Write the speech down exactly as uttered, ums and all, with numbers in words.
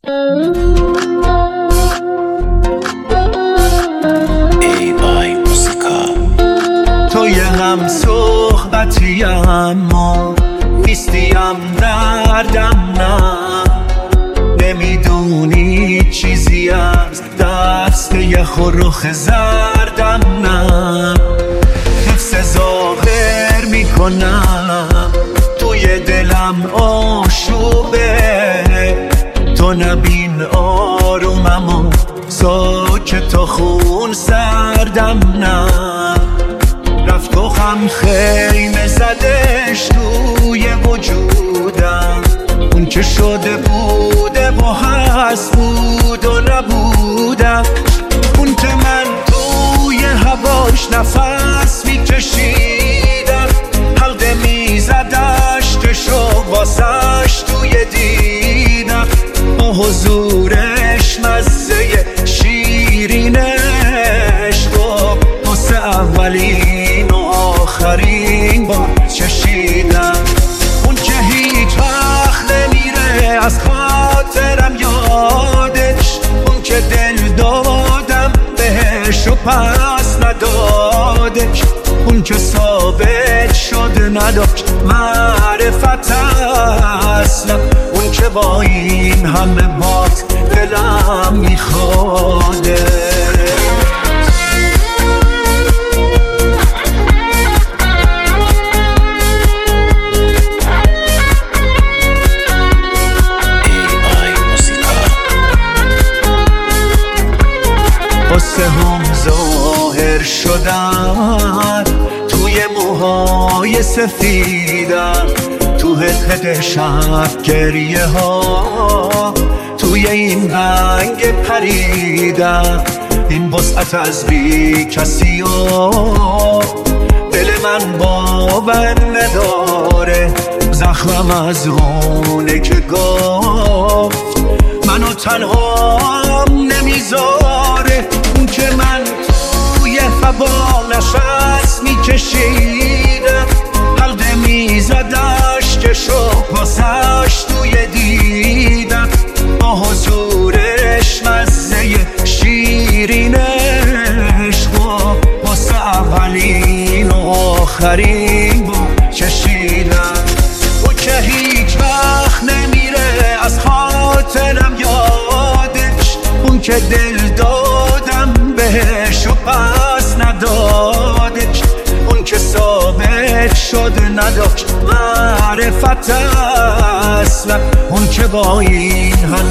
توی هم صحبتی اما نیستیم دردم نه، نمیدونی چیزی از دست یخ و رخ زردم نه. حفظ ظاهر میکنم توی دلم آشوبه، تو نبین آرومم و ساکت و خون سردم نه. رفت و خم خیمه زدش توی وجودم، اون که شده بوده و هست بود و نبودم، اون که من توی هواش نفس میکشیدم، حلقه میزدش تشو واسش توی دیدم، با حضورش مزه شیرینش با واسه اولین و آخرین بار چشیدم. اون که هیچ وقت نمیره از خاطرم یادش، اون که دل دادم بهش و پس ندادش، اون که ثابت شد نداشت معرفت اصلا، اون که با این همه بات دلم میخواده. قصه هم ظاهر شدن توی موهای سفیدم، تو هده شب گریه ها توی این رنگ پریدم، این وسعت از بی کسی و دل من باور نداره، زخمم از اونه که گفت منو تنها نمیذاره، اون که من توی هوا نشست میکشیدم، حلقه میزدش که شو پاسش توی دیدم، با حضورش مزه شیرینش با واسه اولین و آخرین با چشیدم. اون که هیچ وقت نمیره از خاطرم یادش، اون که دل دادم بهش و پس ندادش، اون که ثابت شد نداشت معرفت اصلا، اون که با این